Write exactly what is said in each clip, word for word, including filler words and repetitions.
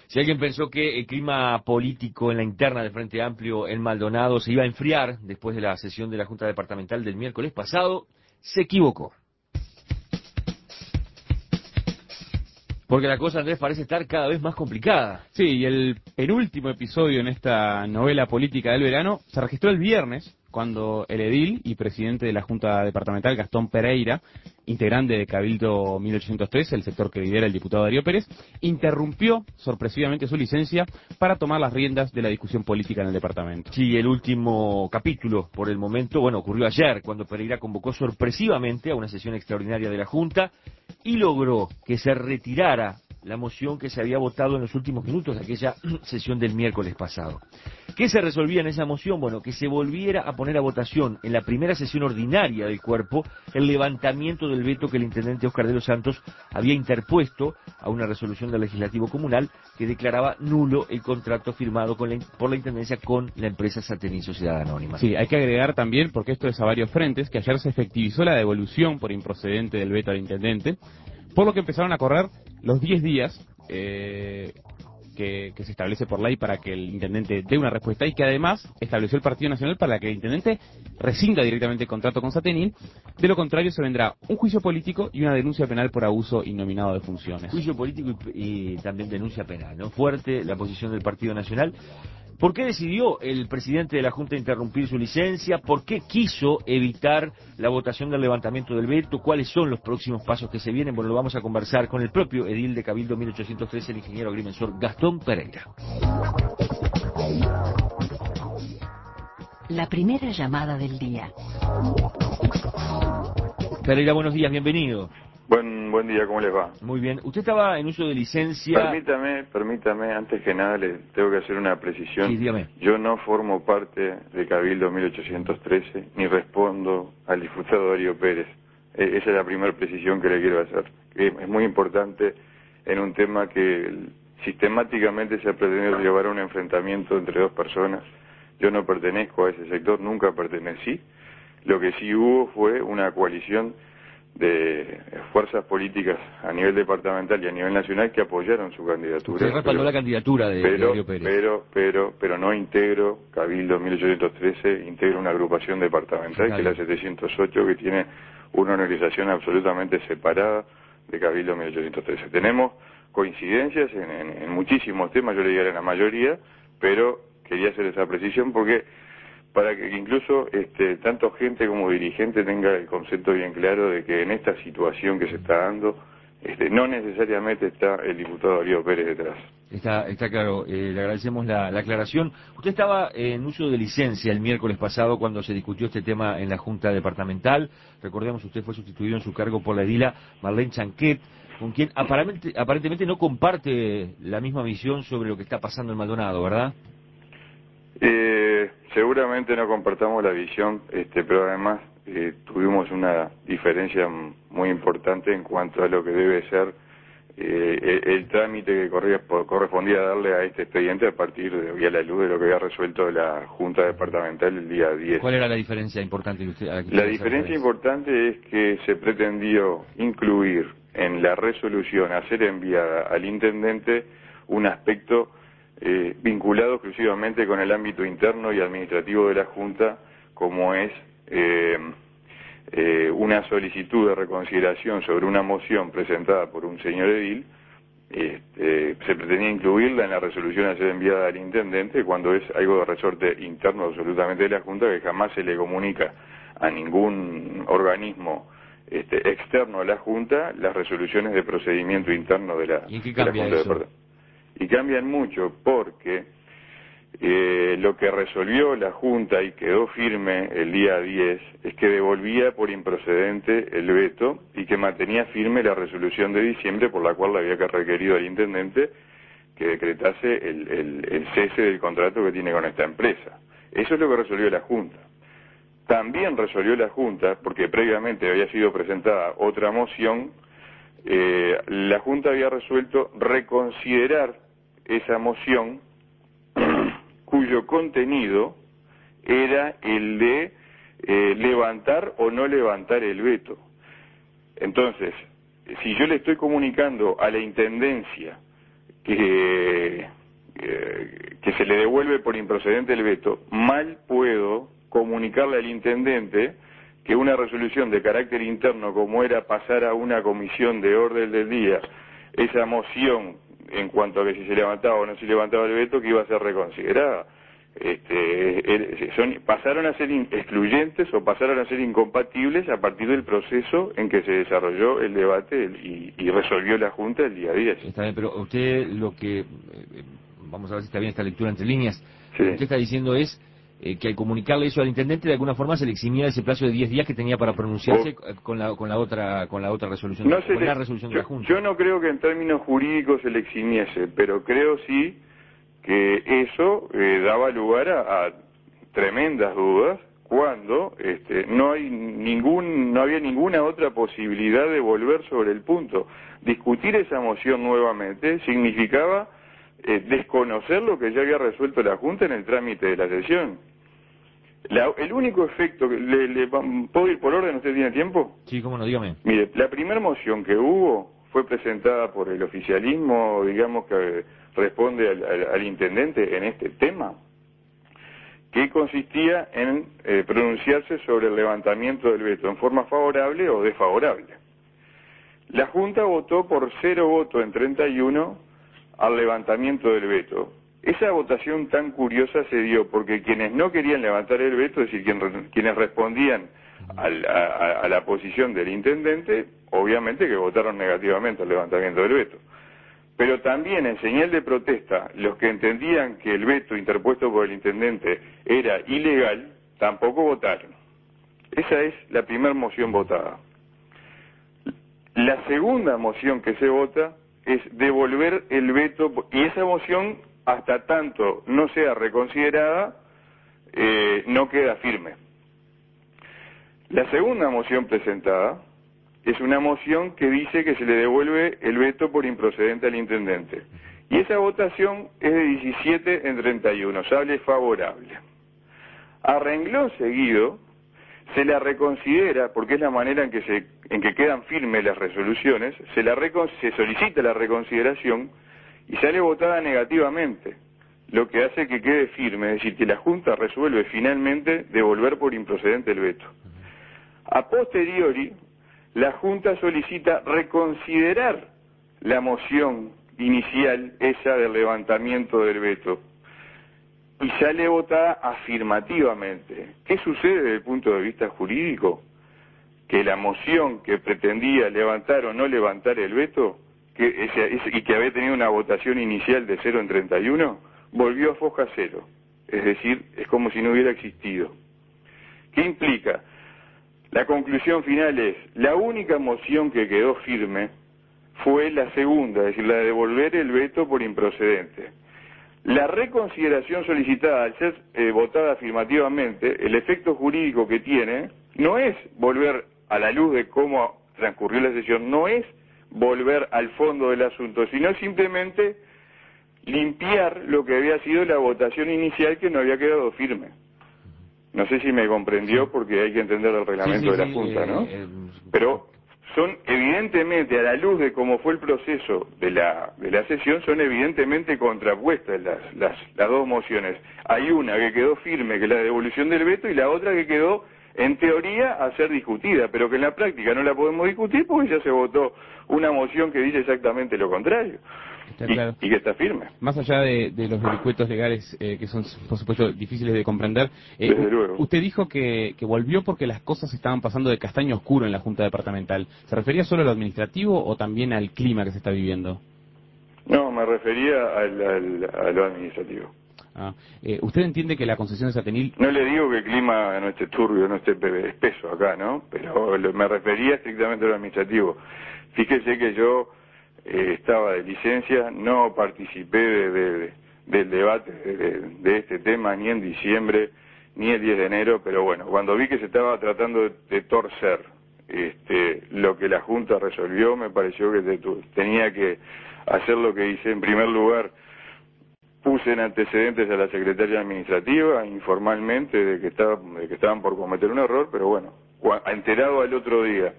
Si alguien pensó que el clima político en la interna del Frente Amplio en Maldonado se iba a enfriar después de la sesión de la Junta Departamental del miércoles pasado, se equivocó. Porque la cosa, Andrés, parece estar cada vez más complicada. Sí, y el penúltimo episodio en esta novela política del verano se registró el viernes, cuando el edil y presidente de la Junta Departamental, Gastón Pereira, integrante de Cabildo mil ochocientos trece, el sector que lidera el diputado Darío Pérez, interrumpió sorpresivamente su licencia para tomar las riendas de la discusión política en el departamento. Sí, el último capítulo, por el momento, bueno, ocurrió ayer, cuando Pereira convocó sorpresivamente a una sesión extraordinaria de la Junta y logró que se retirara la moción que se había votado en los últimos minutos de aquella sesión del miércoles pasado. ¿Qué se resolvía en esa moción? Bueno, que se volviera a poner a votación en la primera sesión ordinaria del cuerpo el levantamiento del veto que el intendente Óscar de los Santos había interpuesto a una resolución del Legislativo Comunal que declaraba nulo el contrato firmado con la, por la Intendencia con la empresa Satení Sociedad Anónima. Sí, hay que agregar también, porque esto es a varios frentes, que ayer se efectivizó la devolución por improcedente del veto al intendente, por lo que empezaron a correr los diez días eh, que, que se establece por ley para que el intendente dé una respuesta y que además estableció el Partido Nacional para que el intendente rescinda directamente el contrato con Satení. De lo contrario se vendrá un juicio político y una denuncia penal por abuso innominado de funciones. Juicio político y, y también denuncia penal, ¿no? Fuerte la posición del Partido Nacional. ¿Por qué decidió el presidente de la Junta interrumpir su licencia? ¿Por qué quiso evitar la votación del levantamiento del veto? ¿Cuáles son los próximos pasos que se vienen? Bueno, lo vamos a conversar con el propio edil de Cabildo mil ochocientos trece, el ingeniero agrimensor Gastón Pereira. La primera llamada del día. Pereira, buenos días, bienvenido. Buen, buen día, ¿cómo les va? Muy bien. Usted estaba en uso de licencia... Permítame, permítame, antes que nada le tengo que hacer una precisión. Sí, dígame. Yo no formo parte de Cabildo mil ochocientos trece, ni respondo al diputado Darío Pérez. Eh, esa es la primera precisión que le quiero hacer. Eh, es muy importante en un tema que sistemáticamente se ha pretendido llevar a un enfrentamiento entre dos personas. Yo no pertenezco a ese sector, nunca pertenecí. Lo que sí hubo fue una coalición de fuerzas políticas a nivel departamental y a nivel nacional que apoyaron su candidatura. Usted respaldó pero, la candidatura de, pero, de Darío Pérez. Pero, pero, pero no integro Cabildo mil ochocientos trece, integro una agrupación departamental Claro. que es la setecientos ocho, que tiene una organización absolutamente separada de Cabildo mil ochocientos trece. Tenemos coincidencias en, en, en muchísimos temas, yo le diría en la mayoría, pero quería hacer esa precisión porque para que incluso este, tanto gente como dirigente tenga el concepto bien claro de que en esta situación que se está dando, este, no necesariamente está el diputado Darío Pérez detrás. Está, está claro, eh, le agradecemos la, la aclaración. Usted estaba en uso de licencia el miércoles pasado cuando se discutió este tema en la Junta Departamental. Recordemos, usted fue sustituido en su cargo por la edila Marlene Chanquet, con quien aparentemente, aparentemente no comparte la misma visión sobre lo que está pasando en Maldonado, ¿verdad? Eh, seguramente no compartamos la visión, este, pero además eh, tuvimos una diferencia muy importante en cuanto a lo que debe ser eh, el, el trámite que corría, correspondía darle a este expediente a partir de, y a la luz de lo que había resuelto la Junta Departamental el día diez. ¿Cuál era la diferencia importante que usted... A la, que la diferencia importante es que se pretendió incluir en la resolución a ser enviada al intendente un aspecto Eh, vinculado exclusivamente con el ámbito interno y administrativo de la Junta, como es eh, eh, una solicitud de reconsideración sobre una moción presentada por un señor edil. Este, se pretendía incluirla en la resolución a ser enviada al intendente cuando es algo de resorte interno absolutamente de la Junta, que jamás se le comunica a ningún organismo este, externo a la Junta las resoluciones de procedimiento interno de la, ¿Y en qué de la cambia Junta eso? de Y cambian mucho porque eh, lo que resolvió la Junta y quedó firme el día diez es que devolvía por improcedente el veto y que mantenía firme la resolución de diciembre por la cual le había requerido al intendente que decretase el, el, el cese del contrato que tiene con esta empresa. Eso es lo que resolvió la Junta. También resolvió la Junta, porque previamente había sido presentada otra moción, eh, la Junta había resuelto reconsiderar esa moción cuyo contenido era el de eh, levantar o no levantar el veto. Entonces, si yo le estoy comunicando a la Intendencia que se le devuelve por improcedente el veto, mal puedo comunicarle al intendente que una resolución de carácter interno, como era pasar a una comisión de orden del día esa moción en cuanto a que si se levantaba o no se levantaba el veto, que iba a ser reconsiderada. Este, son, pasaron a ser excluyentes o pasaron a ser incompatibles a partir del proceso en que se desarrolló el debate y, y resolvió la Junta el día diez. Está bien, pero usted lo que, eh, vamos a ver si está bien esta lectura entre líneas, sí. Lo que usted está diciendo es eh, que al comunicarle eso al intendente de alguna forma se le eximía ese plazo de diez días que tenía para pronunciarse o, con la con la otra con la otra resolución, no de, con le, la resolución yo, de la Junta. Yo no creo que en términos jurídicos se le eximiese, pero creo sí que eso eh, daba lugar a, a tremendas dudas cuando este, no hay ningún no había ninguna otra posibilidad de volver sobre el punto. Discutir esa moción nuevamente significaba eh, desconocer lo que ya había resuelto la Junta en el trámite de la sesión. La, el único efecto que le, le, ¿puedo ir por orden? ¿Usted tiene tiempo? Sí, cómo no, dígame. Mire, la primera moción que hubo fue presentada por el oficialismo, digamos, que responde al, al, al intendente en este tema, que consistía en eh, pronunciarse sobre el levantamiento del veto en forma favorable o desfavorable. La Junta votó por cero votos en treinta y uno al levantamiento del veto. Esa votación tan curiosa se dio porque quienes no querían levantar el veto, es decir, quien, quienes respondían al, a, a la posición del intendente, obviamente que votaron negativamente al levantamiento del veto. Pero también en señal de protesta, los que entendían que el veto interpuesto por el intendente era ilegal, tampoco votaron. Esa es la primera moción votada. La segunda moción que se vota es devolver el veto, y esa moción, hasta tanto no sea reconsiderada, eh, no queda firme. La segunda moción presentada es una moción que dice que se le devuelve el veto por improcedente al intendente. Y esa votación es de diecisiete en treinta y uno, sale favorable. A renglón seguido, se la reconsidera, porque es la manera en que se en que quedan firmes las resoluciones, se, la recon, se solicita la reconsideración y sale votada negativamente, lo que hace que quede firme, es decir, que la Junta resuelve finalmente devolver por improcedente el veto. A posteriori, la Junta solicita reconsiderar la moción inicial, esa del levantamiento del veto, y sale votada afirmativamente. ¿Qué sucede desde el punto de vista jurídico? Que la moción que pretendía levantar o no levantar el veto, que ese, y que había tenido una votación inicial de cero en treinta y uno, volvió a foja cero. Es decir, es como si no hubiera existido. ¿Qué implica? La conclusión final es, la única moción que quedó firme fue la segunda, es decir, la de devolver el veto por improcedente. La reconsideración solicitada, al ser eh, votada afirmativamente, el efecto jurídico que tiene no es volver a la luz de cómo transcurrió la sesión, no es volver al fondo del asunto, sino simplemente limpiar lo que había sido la votación inicial que no había quedado firme. No sé si me comprendió, porque hay que entender el reglamento sí, sí, de la sí, Junta, eh, ¿no? Eh, Pero son evidentemente, a la luz de cómo fue el proceso de la de la sesión, son evidentemente contrapuestas las, las, las dos mociones. Hay una que quedó firme, que es la devolución del veto, y la otra que quedó, en teoría, a ser discutida, pero que en la práctica no la podemos discutir porque ya se votó una moción que dice exactamente lo contrario. Está y, claro. y que está firme. Más allá de, de los vericuetos legales eh, que son, por supuesto, difíciles de comprender, eh, Desde luego. usted dijo que, que volvió porque las cosas estaban pasando de castaño oscuro en la Junta Departamental. ¿Se refería solo a lo administrativo o también al clima que se está viviendo? No, me refería al, al, a lo administrativo. Ah, eh, ¿Usted entiende que la concesión de Satenil... No le digo que el clima no esté turbio, no esté espeso acá, ¿no? Pero lo, me refería estrictamente a lo administrativo. Fíjese que yo eh, estaba de licencia, no participé de, de, de, del debate de, de, de este tema ni en diciembre ni el diez de enero, pero bueno, cuando vi que se estaba tratando de, de torcer este, lo que la Junta resolvió, me pareció que te, tenía que hacer lo que hice. En primer lugar, puse en antecedentes a la secretaria administrativa informalmente de que estaba, de que estaban por cometer un error, pero bueno, enterado al otro día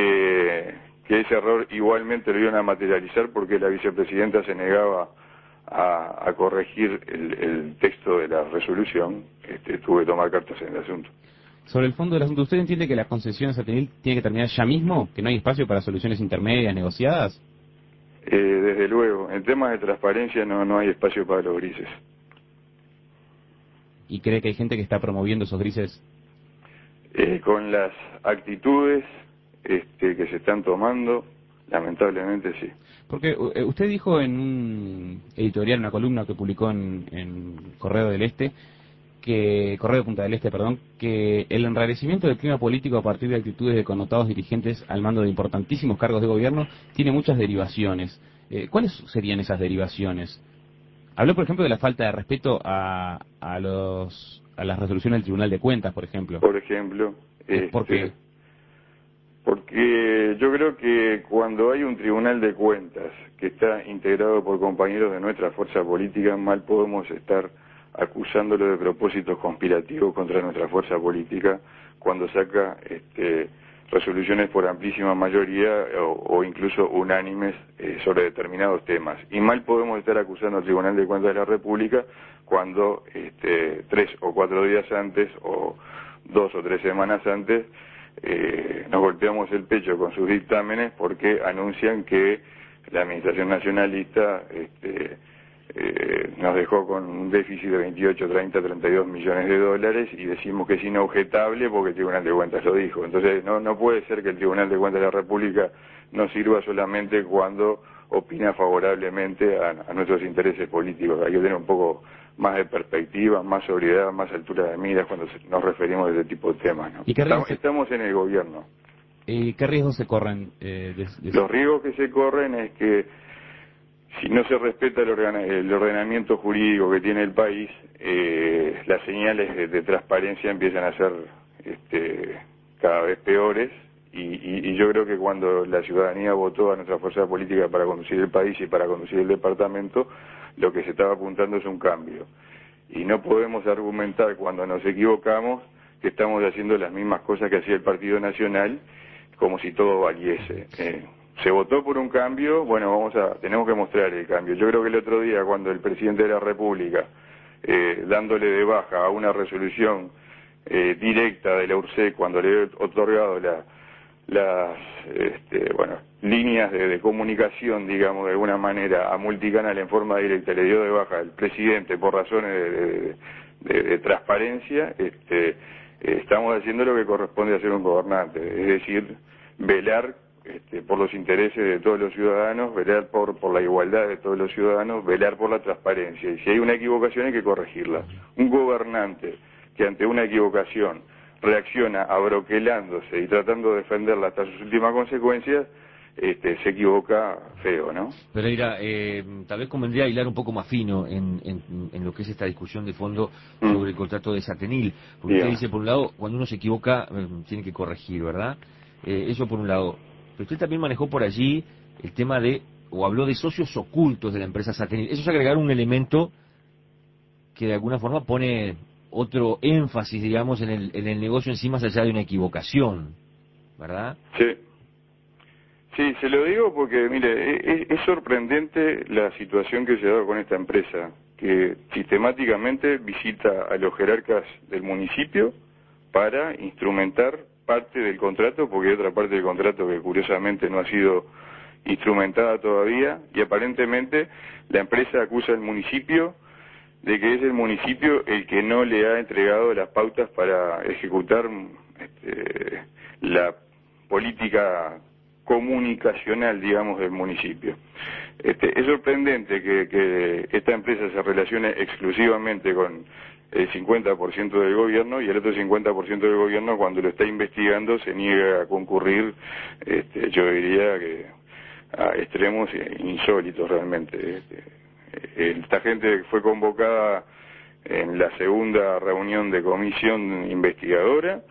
que, que ese error igualmente lo iban a materializar porque la vicepresidenta se negaba a, a corregir el, el texto de la resolución, este, tuve que tomar cartas en el asunto. Sobre el fondo del asunto, ¿usted entiende que la concesión a Satenil tiene que terminar ya mismo? ¿Que no hay espacio para soluciones intermedias negociadas? Eh, desde luego, en temas de transparencia no, no hay espacio para los grises. ¿Y cree que hay gente que está promoviendo esos grises? Eh, con las actitudes este, que se están tomando, lamentablemente sí. Porque uh, usted dijo en un editorial, una columna que publicó en, en Correo del Este, que Correo de Punta del Este, perdón, que el enrarecimiento del clima político a partir de actitudes de connotados dirigentes al mando de importantísimos cargos de gobierno tiene muchas derivaciones. Eh, ¿Cuáles serían esas derivaciones? Habló, por ejemplo, de la falta de respeto a, a los a las resoluciones del Tribunal de Cuentas, por ejemplo. Por ejemplo. Eh, ¿Por este, qué? Porque yo creo que cuando hay un Tribunal de Cuentas que está integrado por compañeros de nuestra fuerza política, mal podemos estar acusándolo de propósitos conspirativos contra nuestra fuerza política cuando saca este, resoluciones por amplísima mayoría o, o incluso unánimes eh, sobre determinados temas. Y mal podemos estar acusando al Tribunal de Cuentas de la República cuando este, tres o cuatro días antes o dos o tres semanas antes eh, nos golpeamos el pecho con sus dictámenes porque anuncian que la Administración Nacionalista este, eh, nos dejó con un déficit de veintiocho, treinta, treinta y dos millones de dólares y decimos que es inobjetable porque el Tribunal de Cuentas lo dijo. Entonces no, no puede ser que el Tribunal de Cuentas de la República no sirva solamente cuando opina favorablemente a, a nuestros intereses políticos. Hay que tener un poco más de perspectiva, más sobriedad, más altura de miras cuando nos referimos a ese tipo de temas, ¿no? ¿Y qué estamos, se... estamos en el gobierno. ¿Y qué riesgos se corren? Eh, de, de... Los riesgos que se corren es que si no se respeta el, organ el ordenamiento jurídico que tiene el país, eh, las señales de, de transparencia empiezan a ser este, cada vez peores y, y, y yo creo que cuando la ciudadanía votó a nuestra fuerza política para conducir el país y para conducir el departamento, lo que se estaba apuntando es un cambio. Y no podemos argumentar cuando nos equivocamos que estamos haciendo las mismas cosas que hacía el Partido Nacional como si todo valiese. Eh, se votó por un cambio, bueno, vamos a tenemos que mostrar el cambio. Yo creo que el otro día cuando el presidente de la República, eh, dándole de baja a una resolución eh, directa de la U R S E, cuando le he otorgado la las este, bueno líneas de, de comunicación, digamos, de alguna manera a Multicanal en forma directa, le dio de baja al presidente por razones de, de, de, de transparencia, este, eh, estamos haciendo lo que corresponde hacer un gobernante, es decir, velar este, por los intereses de todos los ciudadanos, velar por, por la igualdad de todos los ciudadanos, velar por la transparencia, y si hay una equivocación hay que corregirla. Un gobernante que ante una equivocación reacciona abroquelándose y tratando de defenderla hasta sus últimas consecuencias, este, se equivoca feo, ¿no? Pereira, eh, tal vez convendría hilar un poco más fino en, en, en lo que es esta discusión de fondo mm. sobre el contrato de Satenil, porque Bien. usted dice, por un lado, cuando uno se equivoca, eh, tiene que corregir, ¿verdad? Eh, eso por un lado. Pero usted también manejó por allí el tema de, o habló de socios ocultos de la empresa Satenil. Eso es agregar un elemento que de alguna forma pone otro énfasis, digamos, en el, en el negocio en sí, más allá de una equivocación, ¿verdad? Sí. Sí, se lo digo porque, mire, es, es sorprendente la situación que se ha dado con esta empresa, que sistemáticamente visita a los jerarcas del municipio para instrumentar parte del contrato, porque hay otra parte del contrato que curiosamente no ha sido instrumentada todavía, y aparentemente la empresa acusa al municipio de que es el municipio el que no le ha entregado las pautas para ejecutar este, la política comunicacional, digamos, del municipio. Este, es sorprendente que, que esta empresa se relacione exclusivamente con el cincuenta por ciento del gobierno y el otro cincuenta por ciento del gobierno, cuando lo está investigando, se niega a concurrir, este, yo diría que a extremos insólitos realmente. Este, esta gente fue convocada en la segunda reunión de comisión investigadora,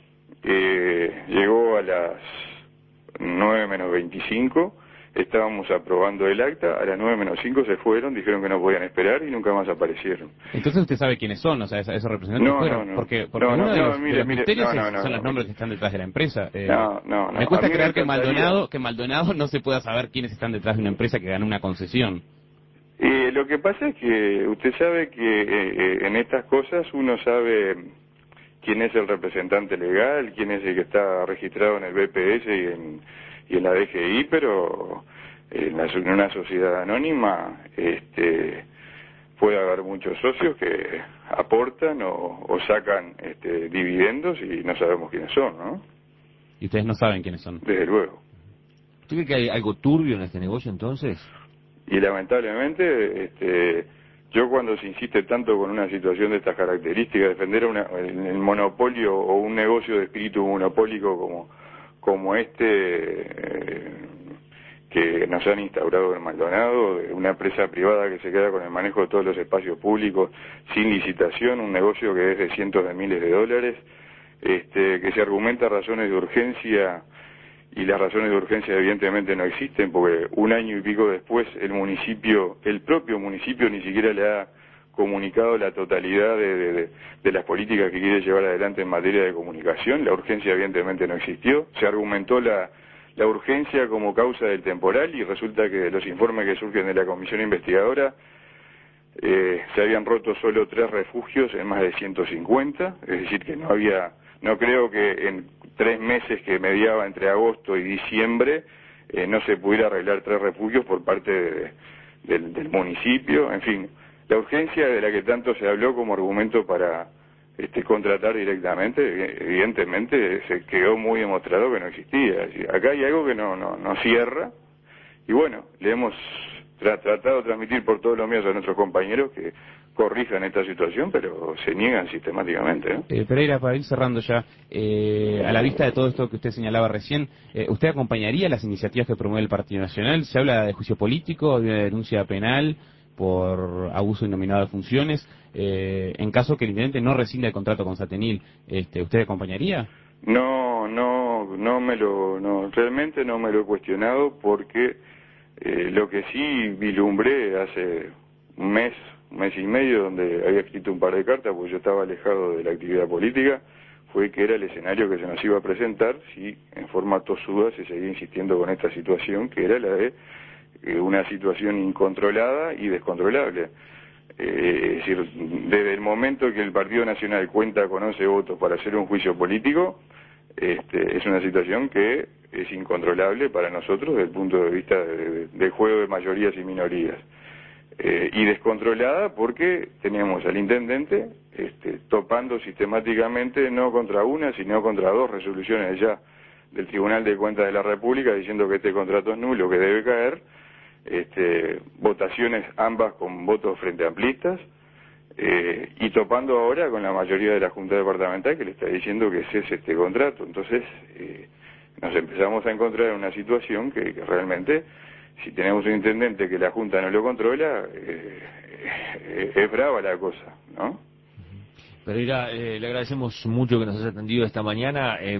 eh, llegó a las nueve menos veinticinco, estábamos aprobando el acta, a las nueve menos cinco se fueron, dijeron que no podían esperar y nunca más aparecieron. Entonces usted sabe quiénes son, o sea, esos representantes no, fueron, no, no. porque, porque no, uno no, de los, no, mire, de los mire, misterios no, no, es, no, son no, los nombres mire. que están detrás de la empresa. Eh, no, no, no. Me cuesta A mí creer me que encantaría... Maldonado, que Maldonado no se pueda saber quiénes están detrás de una empresa que ganó una concesión. Eh, lo que pasa es que usted sabe que eh, en estas cosas uno sabe quién es el representante legal, quién es el que está registrado en el B P S y en, y en la D G I, pero en, la, en una sociedad anónima este, puede haber muchos socios que aportan o, o sacan este, dividendos y no sabemos quiénes son, ¿no? Y ustedes no saben quiénes son. Desde luego. ¿Usted cree que hay algo turbio en este negocio entonces? Y lamentablemente, este, yo cuando se insiste tanto con una situación de estas características, defender una, el, el monopolio o un negocio de espíritu monopólico como, como este eh, que nos han instaurado en Maldonado, una empresa privada que se queda con el manejo de todos los espacios públicos sin licitación, un negocio que es de cientos de miles de dólares, este, que se argumenta razones de urgencia. Y las razones de urgencia evidentemente no existen porque un año y pico después el municipio, el propio municipio ni siquiera le ha comunicado la totalidad de, de, de, de las políticas que quiere llevar adelante en materia de comunicación. La urgencia evidentemente no existió. Se argumentó la, la urgencia como causa del temporal y resulta que los informes que surgen de la comisión investigadora eh, se habían roto solo tres refugios en más de ciento cincuenta, es decir que no había, no creo que en tres meses que mediaba entre agosto y diciembre eh, no se pudiera arreglar tres refugios por parte de, de, del, del municipio. En fin, la urgencia de la que tanto se habló como argumento para este, contratar directamente, evidentemente se quedó muy demostrado que no existía. Acá hay algo que no, no, no cierra y bueno, le hemos tra tratado de transmitir por todos los medios a nuestros compañeros que corrijan esta situación, pero se niegan sistemáticamente, ¿eh? Eh, Pereira, para ir cerrando ya, eh, a la vista de todo esto que usted señalaba recién, eh, ¿usted acompañaría las iniciativas que promueve el Partido Nacional? Se habla de juicio político, de una denuncia penal por abuso indominado de funciones, eh, en caso que el intendente no rescinda el contrato con Satenil, este, ¿usted acompañaría? No, no, no me lo, no, realmente no me lo he cuestionado porque eh, lo que sí vislumbré hace un mes, un mes y medio, donde había escrito un par de cartas, porque yo estaba alejado de la actividad política, fue que era el escenario que se nos iba a presentar si en forma tosuda se seguía insistiendo con esta situación, que era la de eh, una situación incontrolada y descontrolable. Eh, es decir, desde el momento que el Partido Nacional cuenta con once votos para hacer un juicio político, este, es una situación que es incontrolable para nosotros desde el punto de vista de, de, de juego de mayorías y minorías. Eh, y descontrolada porque teníamos al intendente este, topando sistemáticamente no contra una, sino contra dos resoluciones ya del Tribunal de Cuentas de la República diciendo que este contrato es nulo, que debe caer, este, votaciones ambas con votos frente amplistas, eh, y topando ahora con la mayoría de la Junta Departamental que le está diciendo que cese este contrato. Entonces eh, nos empezamos a encontrar en una situación que, que realmente, si tenemos un intendente que la Junta no lo controla, eh, eh, es brava la cosa, ¿no? Pereira, eh, le agradecemos mucho que nos haya atendido esta mañana. Eh,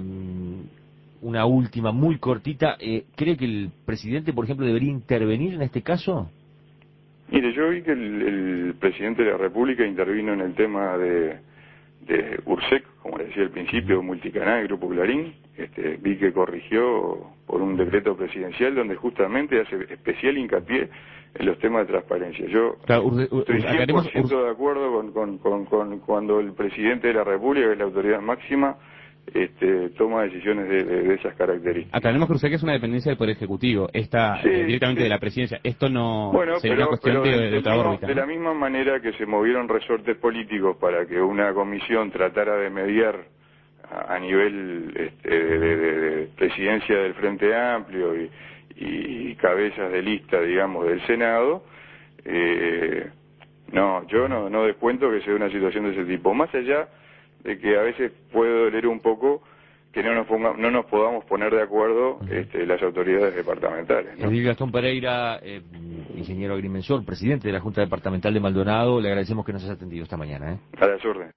una última, muy cortita. Eh, ¿Cree que el presidente, por ejemplo, debería intervenir en este caso? Mire, yo vi que el, el presidente de la República intervino en el tema de, de URSEC, como le decía al principio, Multicanal, Grupo Clarín. Este, vi que corrigió por un decreto presidencial donde justamente hace especial hincapié en los temas de transparencia. Yo Claro, ur, ur, estoy cien por ciento ur, de acuerdo con, con, con, con cuando el presidente de la República, que es la autoridad máxima, este, toma decisiones de, de, de esas características. Aclaremos que usted que es una dependencia del Poder Ejecutivo, está sí, eh, directamente sí. de la presidencia. Esto no bueno, sería pero, una cuestión pero de, de otra mismo, órbita, ¿no? De la misma manera que se movieron resortes políticos para que una comisión tratara de mediar a, a nivel este, de, de, de presidencia del Frente Amplio y, y cabezas de lista, digamos, del Senado, eh, no, yo no, no descuento que sea una situación de ese tipo. Más allá de que a veces puede doler un poco que no nos ponga, no nos podamos poner de acuerdo este, las autoridades departamentales, ¿no? Edil Gastón Pereira, eh, ingeniero agrimensor, presidente de la Junta Departamental de Maldonado, le agradecemos que nos haya atendido esta mañana, ¿eh? A las órdenes.